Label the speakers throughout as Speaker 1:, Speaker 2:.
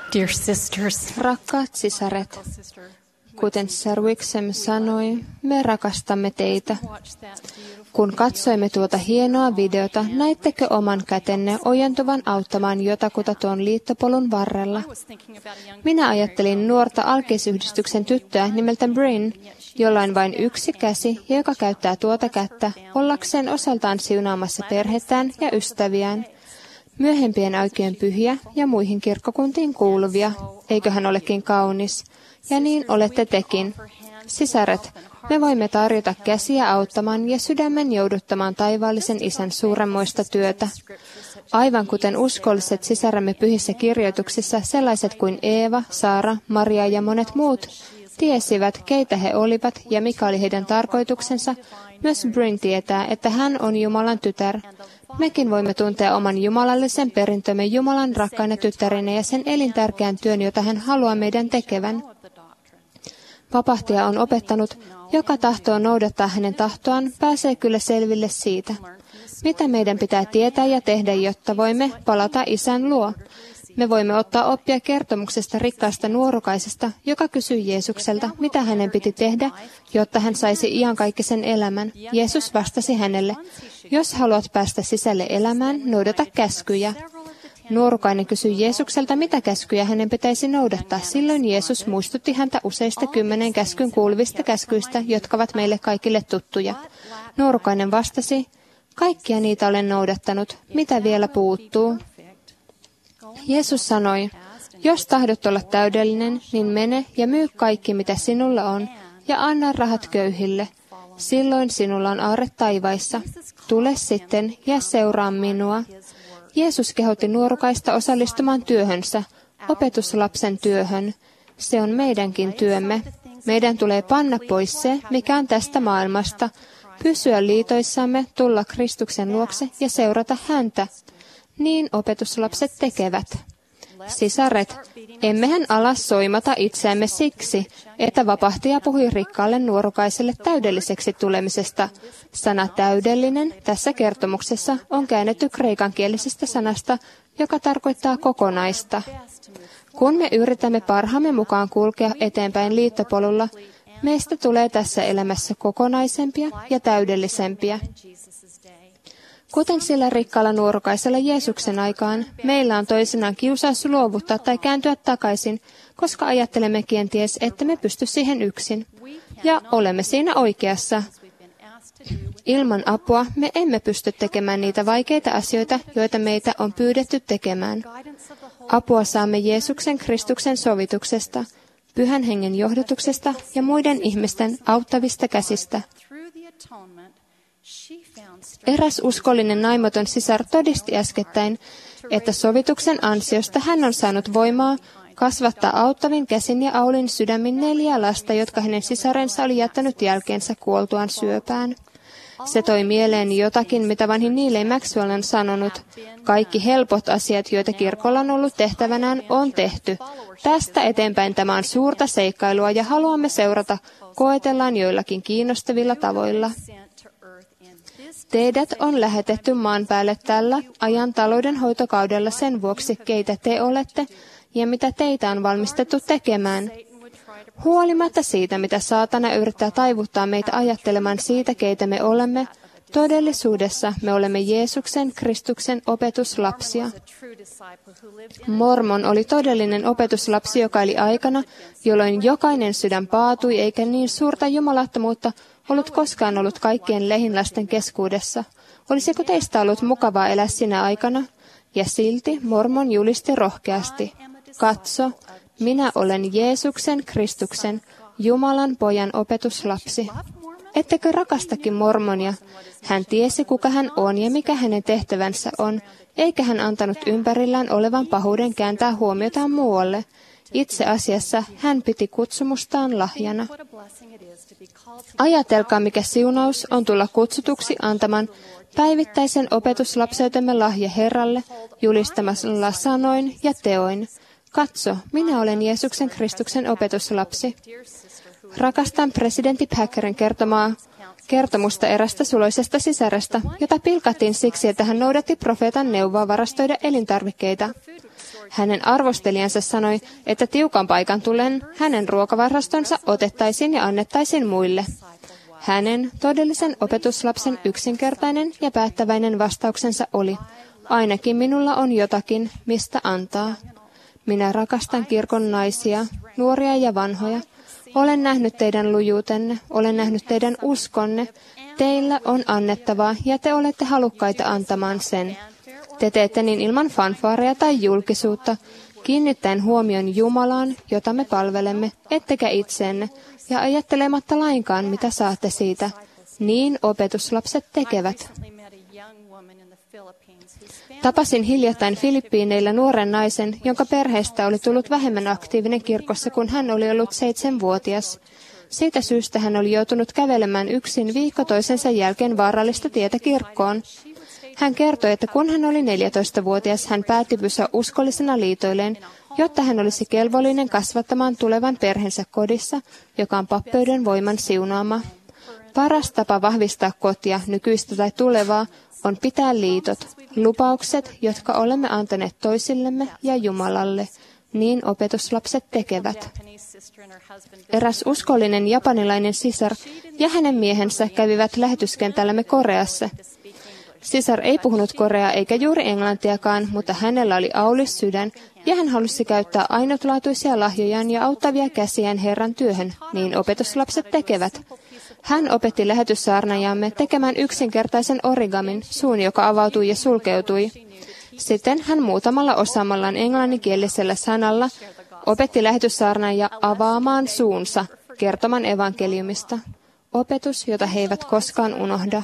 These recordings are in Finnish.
Speaker 1: Dear sisters,
Speaker 2: Rakkaat sisaret, kuten Sir Wixom sanoi, me rakastamme teitä. Kun katsoimme tuota hienoa videota, näittekö oman kätenne ojentuvan auttamaan jotakuta tuon liittopolun varrella? Minä ajattelin nuorta alkeisyhdistyksen tyttöä nimeltä Bryn, jolla on vain yksi käsi ja joka käyttää tuota kättä ollakseen osaltaan siunaamassa perhettään ja ystäviään, myöhempien aikojen pyhiä ja muihin kirkkokuntiin kuuluvia. Eikö hän olekin kaunis? Ja niin olette tekin. Sisaret, me voimme tarjota käsiä auttamaan ja sydämen jouduttamaan taivaallisen Isän suuremmoista työtä. Aivan kuten uskolliset sisaremme pyhissä kirjoituksissa, sellaiset kuin Eeva, Saara, Maria ja monet muut, tiesivät, keitä he olivat ja mikä oli heidän tarkoituksensa, myös Bryn tietää, että hän on Jumalan tytär. Mekin voimme tuntea oman jumalallisen perintömme Jumalan rakkaina tyttärinä ja sen elintärkeän työn, jota hän haluaa meidän tekevän. Vapahtaja on opettanut, joka tahtoo noudattaa hänen tahtoaan, pääsee kyllä selville siitä. Mitä meidän pitää tietää ja tehdä, jotta voimme palata Isän luo? Me voimme ottaa oppia kertomuksesta rikkaasta nuorukaisesta, joka kysyi Jeesukselta, mitä hänen piti tehdä, jotta hän saisi iankaikkisen elämän. Jeesus vastasi hänelle, jos haluat päästä sisälle elämään, noudata käskyjä. Nuorukainen kysyi Jeesukselta, mitä käskyjä hänen pitäisi noudattaa. Silloin Jeesus muistutti häntä useista 10 käskyn kuuluvista käskyistä, jotka ovat meille kaikille tuttuja. Nuorukainen vastasi, kaikkia niitä olen noudattanut, mitä vielä puuttuu? Jeesus sanoi, jos tahdot olla täydellinen, niin mene ja myy kaikki, mitä sinulla on, ja anna rahat köyhille. Silloin sinulla on aarre taivaissa. Tule sitten ja seuraa minua. Jeesus kehotti nuorukaista osallistumaan työhönsä, opetuslapsen työhön. Se on meidänkin työmme. Meidän tulee panna pois se, mikä on tästä maailmasta, pysyä liitoissamme, tulla Kristuksen luokse ja seurata häntä. Niin opetuslapset tekevät. Sisaret, emmehän ala soimata itseämme siksi, että vapahtaja puhui rikkaalle nuorukaiselle täydelliseksi tulemisesta. Sana täydellinen tässä kertomuksessa on käännetty kreikankielisestä sanasta, joka tarkoittaa kokonaista. Kun me yritämme parhaamme mukaan kulkea eteenpäin liittopolulla, meistä tulee tässä elämässä kokonaisempia ja täydellisempiä. Kuten sillä rikkaalla nuorukaisella Jeesuksen aikaan, meillä on toisinaan kiusaus luovuttaa tai kääntyä takaisin, koska ajattelemme kenties, että me pysty siihen yksin. Ja olemme siinä oikeassa. Ilman apua me emme pysty tekemään niitä vaikeita asioita, joita meitä on pyydetty tekemään. Apua saamme Jeesuksen Kristuksen sovituksesta, Pyhän Hengen johdotuksesta ja muiden ihmisten auttavista käsistä. Eräs uskollinen naimaton sisar todisti äskettäin, että sovituksen ansiosta hän on saanut voimaa kasvattaa auttavin käsin ja aulin sydämin 4 lasta, jotka hänen sisarensa oli jättänyt jälkeensä kuoltuaan syöpään. Se toi mieleeni jotakin, mitä vanhin Neil Maxwell on sanonut. Kaikki helpot asiat, joita kirkolla on ollut tehtävänään, on tehty. Tästä eteenpäin tämä on suurta seikkailua ja haluamme seurata, koetellaan joillakin kiinnostavilla tavoilla. Teidät on lähetetty maan päälle tällä ajan taloudenhoitokaudella sen vuoksi, keitä te olette ja mitä teitä on valmistettu tekemään. Huolimatta siitä, mitä saatana yrittää taivuttaa meitä ajattelemaan siitä, keitä me olemme, todellisuudessa me olemme Jeesuksen Kristuksen opetuslapsia. Mormon oli todellinen opetuslapsi, joka eli aikana, jolloin jokainen sydän paatui eikä niin suurta jumalattomuutta koskaan ollut kaikkien lehinlasten keskuudessa. Olisiko teistä ollut mukavaa elää sinä aikana? Ja silti Mormon julisti rohkeasti. Katso, minä olen Jeesuksen Kristuksen, Jumalan pojan opetuslapsi. Ettekö rakastakin Mormonia? Hän tiesi, kuka hän on ja mikä hänen tehtävänsä on, eikä hän antanut ympärillään olevan pahuuden kääntää huomiotaan muualle. Itse asiassa hän piti kutsumustaan lahjana. Ajatelkaa, mikä siunaus on tulla kutsutuksi antamaan päivittäisen opetuslapseutemme lahja Herralle julistamalla sanoin ja teoin. Katso, minä olen Jeesuksen Kristuksen opetuslapsi. Rakastan presidentti Packerin kertomusta erästä suloisesta sisaresta, jota pilkattiin siksi, että hän noudatti profeetan neuvoa varastoida elintarvikkeita. Hänen arvostelijansa sanoi, että tiukan paikan tullen hänen ruokavarastonsa otettaisiin ja annettaisiin muille. Hänen todellisen opetuslapsen yksinkertainen ja päättäväinen vastauksensa oli, ainakin minulla on jotakin, mistä antaa. Minä rakastan kirkon naisia, nuoria ja vanhoja. Olen nähnyt teidän lujuutenne, olen nähnyt teidän uskonne. Teillä on annettavaa ja te olette halukkaita antamaan sen. Te teette niin ilman fanfaareja tai julkisuutta, kiinnittäen huomion Jumalaan, jota me palvelemme, ettekä itseenne, ja ajattelematta lainkaan, mitä saatte siitä. Niin opetuslapset tekevät. Tapasin hiljattain Filippiineillä nuoren naisen, jonka perheestä oli tullut vähemmän aktiivinen kirkossa, kun hän oli ollut 7-vuotias. Siitä syystä hän oli joutunut kävelemään yksin viikko toisensa jälkeen vaarallista tietä kirkkoon. Hän kertoi, että kun hän oli 14-vuotias, hän päätti pysyä uskollisena liitoilleen, jotta hän olisi kelvollinen kasvattamaan tulevan perheensä kodissa, joka on pappeuden voiman siunaama. Paras tapa vahvistaa kotia, nykyistä tai tulevaa, on pitää liitot, lupaukset, jotka olemme antaneet toisillemme ja Jumalalle. Niin opetuslapset tekevät. Eräs uskollinen japanilainen sisar ja hänen miehensä kävivät lähetyskentällämme Koreassa. Sisar ei puhunut koreaa eikä juuri englantiakaan, mutta hänellä oli aulis sydän ja hän halusi käyttää ainutlaatuisia lahjojaan ja auttavia käsiään Herran työhön, niin opetuslapset tekevät. Hän opetti lähetyssaarnaajamme tekemään yksinkertaisen origamin, suun, joka avautui ja sulkeutui. Sitten hän muutamalla osaamallaan englanninkielisellä sanalla opetti lähetyssaarnaajaa avaamaan suunsa, kertomaan evankeliumista. Opetus, jota he eivät koskaan unohda.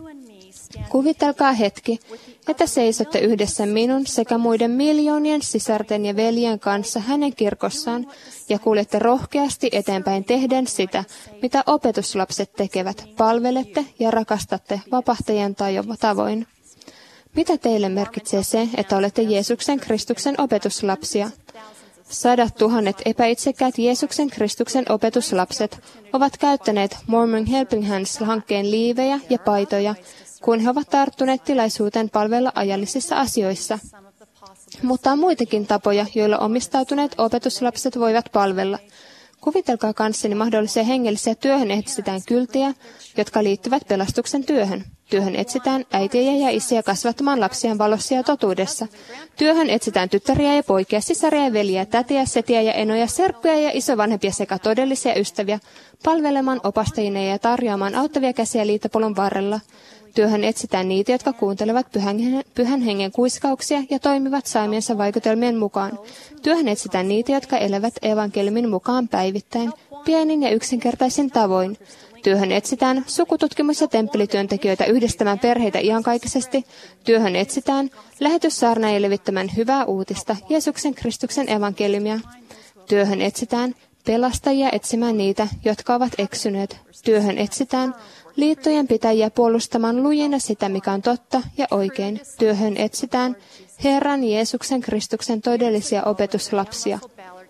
Speaker 2: Kuvitelkaa hetki, että seisotte yhdessä minun sekä muiden miljoonien sisarten ja veljen kanssa hänen kirkossaan ja kuljette rohkeasti eteenpäin tehden sitä, mitä opetuslapset tekevät, palvelette ja rakastatte vapahtajan tavoin. Mitä teille merkitsee se, että olette Jeesuksen Kristuksen opetuslapsia? 100 000 epäitsekkäät Jeesuksen Kristuksen opetuslapset ovat käyttäneet Mormon Helping Hands-hankkeen liivejä ja paitoja, kun he ovat tarttuneet tilaisuuteen palvella ajallisissa asioissa. Mutta on muitakin tapoja, joilla omistautuneet opetuslapset voivat palvella. Kuvitelkaa kanssani mahdollisia hengellisiä työhön etsitään kyltiä, jotka liittyvät pelastuksen työhön. Työhön etsitään äitiä ja isiä kasvattamaan lapsiaan valossa ja totuudessa. Työhön etsitään tyttäriä ja poikia, sisaria ja veljiä, tätiä, setiä ja enoja, serkkuja ja isovanhempia sekä todellisia ystäviä, palvelemaan opastajina ja tarjoamaan auttavia käsiä liitapolun varrella. Työhön etsitään niitä, jotka kuuntelevat pyhän hengen kuiskauksia ja toimivat saamiensa vaikutelmien mukaan. Työhön etsitään niitä, jotka elävät evankeliumin mukaan päivittäin, pienin ja yksinkertaisin tavoin. Työhön etsitään sukututkimus- ja temppelityöntekijöitä yhdistämään perheitä iankaikkisesti. Työhön etsitään lähetyssaarnaajia levittämään hyvää uutista, Jeesuksen Kristuksen evankeliumia. Työhön etsitään pelastajia etsimään niitä, jotka ovat eksyneet. Työhön etsitään liittojen pitäjiä puolustamaan lujina sitä, mikä on totta ja oikein. Työhön etsitään Herran Jeesuksen Kristuksen todellisia opetuslapsia.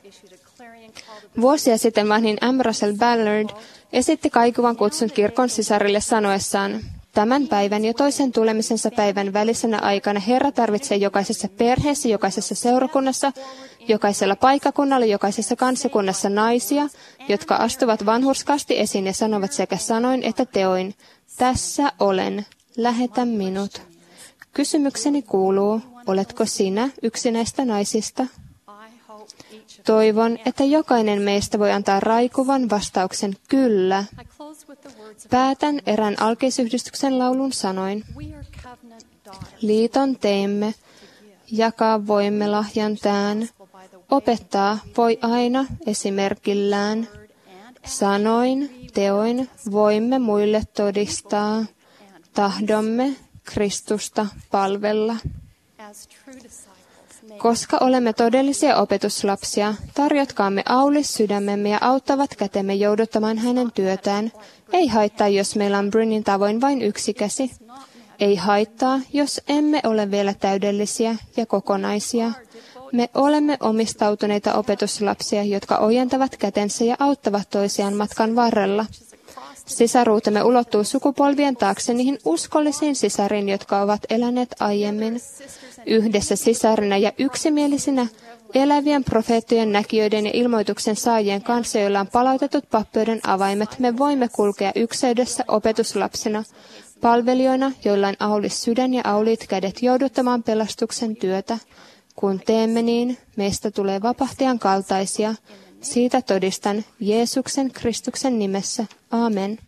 Speaker 2: Vuosia sitten vanhin M. Russell Ballard esitti kaikuvan kutsun kirkon sisarille sanoessaan, tämän päivän ja toisen tulemisensa päivän välisenä aikana Herra tarvitsee jokaisessa perheessä, jokaisessa seurakunnassa, jokaisella paikkakunnalla, jokaisessa kansakunnassa naisia, jotka astuvat vanhurskaasti esiin ja sanovat sekä sanoin että teoin, tässä olen, lähetä minut. Kysymykseni kuuluu, oletko sinä yksi näistä naisista? Toivon, että jokainen meistä voi antaa raikuvan vastauksen kyllä. Päätän erään alkeisyhdistyksen laulun sanoin. Liiton teemme, jakaa voimme lahjan tään, opettaa voi aina esimerkillään. Sanoin, teoin voimme muille todistaa, tahdomme Kristusta palvella. Koska olemme todellisia opetuslapsia, tarjotkaamme aulis sydämemme ja auttavat kätemme jouduttamaan hänen työtään. Ei haittaa, jos meillä on Brynin tavoin vain yksi käsi. Ei haittaa, jos emme ole vielä täydellisiä ja kokonaisia. Me olemme omistautuneita opetuslapsia, jotka ojentavat kätensä ja auttavat toisiaan matkan varrella. Sisaruutemme ulottuu sukupolvien taakse niihin uskollisiin sisariin, jotka ovat eläneet aiemmin. Yhdessä sisarina ja yksimielisinä elävien profeettojen, näkijöiden ja ilmoituksen saajien kanssa, joilla on palautetut pappeuden avaimet, me voimme kulkea ykseydessä opetuslapsina, palvelijoina, joilla on aulis sydän ja auliit kädet jouduttamaan pelastuksen työtä. Kun teemme niin, meistä tulee vapahtajan kaltaisia. Siitä todistan Jeesuksen Kristuksen nimessä. Amen.